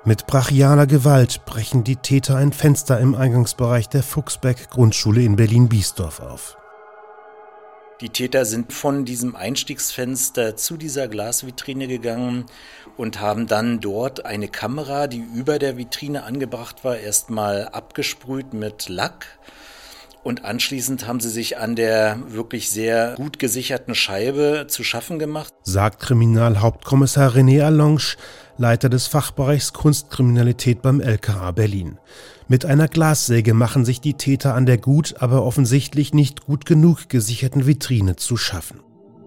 Mit brachialer Gewalt brechen die Täter ein Fenster im Eingangsbereich der Fuchsberg-Grundschule in Berlin-Biesdorf auf. Die Täter sind von diesem Einstiegsfenster zu dieser Glasvitrine gegangen und haben dann dort eine Kamera, die über der Vitrine angebracht war, erstmal abgesprüht mit Lack. Und anschließend haben sie sich an der wirklich sehr gut gesicherten Scheibe zu schaffen gemacht, sagt Kriminalhauptkommissar René Allonge, Leiter des Fachbereichs Kunstkriminalität beim LKA Berlin. Mit einer Glassäge machen sich die Täter an der gut, aber offensichtlich nicht gut genug gesicherten Vitrine zu schaffen.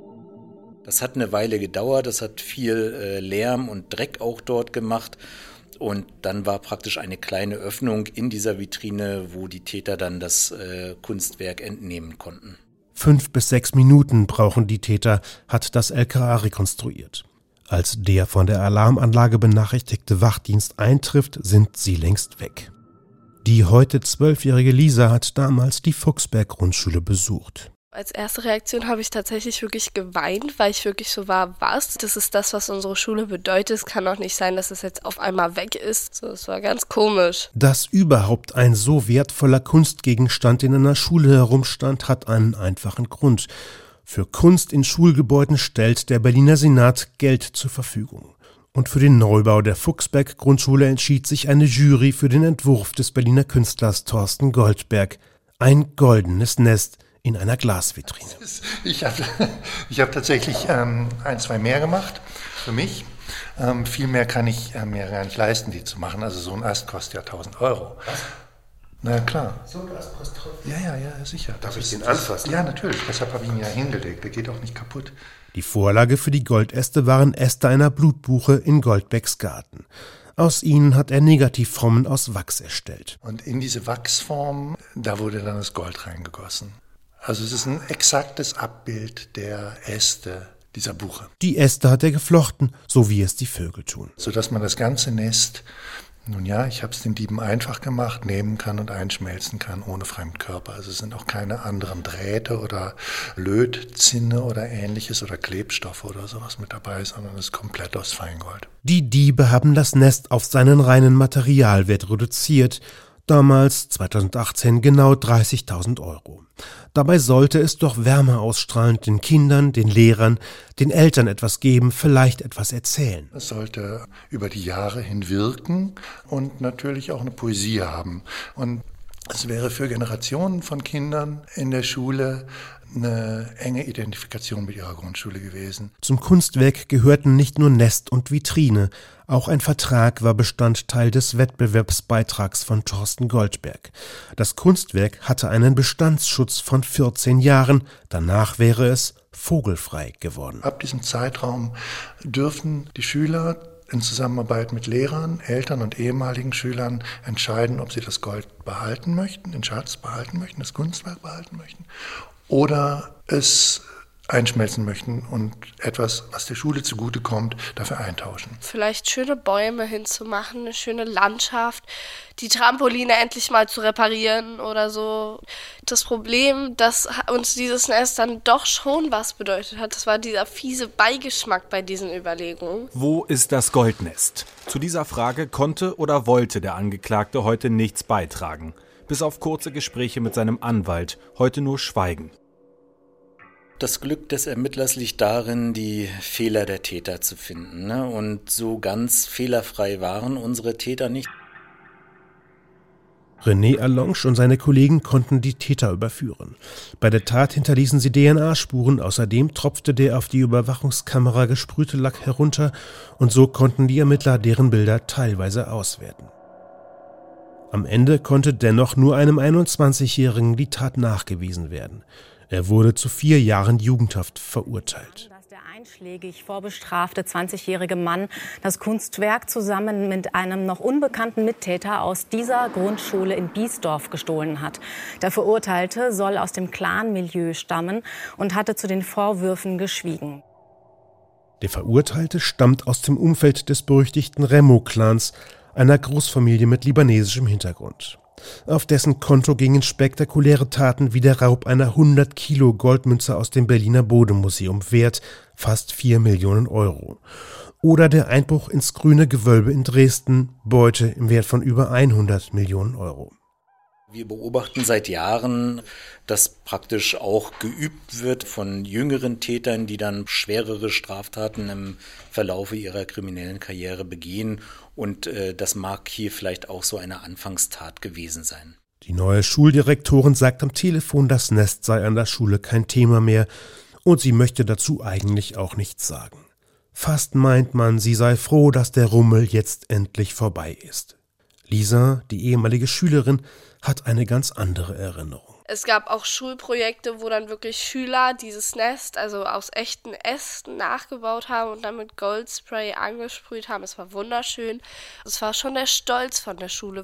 Das hat eine Weile gedauert, das hat viel Lärm und Dreck auch dort gemacht. Und dann war praktisch eine kleine Öffnung in dieser Vitrine, wo die Täter dann das Kunstwerk entnehmen konnten. 5 bis 6 Minuten brauchen die Täter, hat das LKA rekonstruiert. Als der von der Alarmanlage benachrichtigte Wachdienst eintrifft, sind sie längst weg. Die heute 12-jährige Lisa hat damals die Fuchsberg-Grundschule besucht. Als erste Reaktion habe ich tatsächlich wirklich geweint, weil ich wirklich so war, was? Das ist das, was unsere Schule bedeutet. Es kann doch nicht sein, dass es jetzt auf einmal weg ist. So, es war ganz komisch. Dass überhaupt ein so wertvoller Kunstgegenstand in einer Schule herumstand, hat einen einfachen Grund. Für Kunst in Schulgebäuden stellt der Berliner Senat Geld zur Verfügung. Und für den Neubau der Fuchsberg-Grundschule entschied sich eine Jury für den Entwurf des Berliner Künstlers Thorsten Goldberg. Ein goldenes Nest in einer Glasvitrine. Ich hab tatsächlich 1, 2 mehr gemacht für mich. Viel mehr kann ich mir gar nicht leisten, die zu machen. Also so ein Ast kostet ja 1.000 Euro. Was? Na klar. So ein Ast kostet 1.000 Euro? Ja, sicher. Darf ich den anfassen? Ja, natürlich. Deshalb habe ich ihn ja hingelegt. Der geht auch nicht kaputt. Die Vorlage für die Goldäste waren Äste einer Blutbuche in Goldbecks Garten. Aus ihnen hat er Negativformen aus Wachs erstellt. Und in diese Wachsform, da wurde dann das Gold reingegossen. Also es ist ein exaktes Abbild der Äste dieser Buche. Die Äste hat er geflochten, so wie es die Vögel tun. Sodass man das ganze Nest, nun ja, ich habe es den Dieben einfach gemacht, nehmen kann und einschmelzen kann ohne Fremdkörper. Also es sind auch keine anderen Drähte oder Lötzinne oder ähnliches oder Klebstoffe oder sowas mit dabei, sondern es ist komplett aus Feingold. Die Diebe haben das Nest auf seinen reinen Materialwert reduziert. Damals, 2018, genau 30.000 Euro. Dabei sollte es doch Wärme ausstrahlen, den Kindern, den Lehrern, den Eltern etwas geben, vielleicht etwas erzählen. Es sollte über die Jahre hin wirken und natürlich auch eine Poesie haben. Und es wäre für Generationen von Kindern in der Schule eine enge Identifikation mit ihrer Grundschule gewesen. Zum Kunstwerk gehörten nicht nur Nest und Vitrine, auch ein Vertrag war Bestandteil des Wettbewerbsbeitrags von Thorsten Goldberg. Das Kunstwerk hatte einen Bestandsschutz von 14 Jahren, danach wäre es vogelfrei geworden. Ab diesem Zeitraum dürfen die Schüler in Zusammenarbeit mit Lehrern, Eltern und ehemaligen Schülern entscheiden, ob sie das Gold behalten möchten, den Schatz behalten möchten, das Kunstwerk behalten möchten oder es einschmelzen möchten und etwas, was der Schule zugutekommt, dafür eintauschen. Vielleicht schöne Bäume hinzumachen, eine schöne Landschaft, die Trampoline endlich mal zu reparieren oder so. Das Problem, dass uns dieses Nest dann doch schon was bedeutet hat, das war dieser fiese Beigeschmack bei diesen Überlegungen. Wo ist das Goldnest? Zu dieser Frage konnte oder wollte der Angeklagte heute nichts beitragen. Bis auf kurze Gespräche mit seinem Anwalt, heute nur Schweigen. Das Glück des Ermittlers liegt darin, die Fehler der Täter zu finden. Und so ganz fehlerfrei waren unsere Täter nicht. René Allonge und seine Kollegen konnten die Täter überführen. Bei der Tat hinterließen sie DNA-Spuren, außerdem tropfte der auf die Überwachungskamera gesprühte Lack herunter und so konnten die Ermittler deren Bilder teilweise auswerten. Am Ende konnte dennoch nur einem 21-Jährigen die Tat nachgewiesen werden. Er wurde zu 4 Jahren Jugendhaft verurteilt. Dass der einschlägig vorbestrafte 20-jährige Mann das Kunstwerk zusammen mit einem noch unbekannten Mittäter aus dieser Grundschule in Biesdorf gestohlen hat. Der Verurteilte soll aus dem Clan-Milieu stammen und hatte zu den Vorwürfen geschwiegen. Der Verurteilte stammt aus dem Umfeld des berüchtigten Remo-Clans, einer Großfamilie mit libanesischem Hintergrund. Auf dessen Konto gingen spektakuläre Taten wie der Raub einer 100 Kilo Goldmünze aus dem Berliner Bode-Museum, wert fast 4 Millionen Euro. Oder der Einbruch ins Grüne Gewölbe in Dresden, Beute im Wert von über 100 Millionen Euro. Wir beobachten seit Jahren, dass praktisch auch geübt wird von jüngeren Tätern, die dann schwerere Straftaten im Verlaufe ihrer kriminellen Karriere begehen. Und das mag hier vielleicht auch so eine Anfangstat gewesen sein. Die neue Schuldirektorin sagt am Telefon, das Nest sei an der Schule kein Thema mehr und sie möchte dazu eigentlich auch nichts sagen. Fast meint man, sie sei froh, dass der Rummel jetzt endlich vorbei ist. Lisa, die ehemalige Schülerin, hat eine ganz andere Erinnerung. Es gab auch Schulprojekte, wo dann wirklich Schüler dieses Nest, also aus echten Ästen, nachgebaut haben und dann mit Goldspray angesprüht haben. Es war wunderschön. Es war schon der Stolz von der Schule.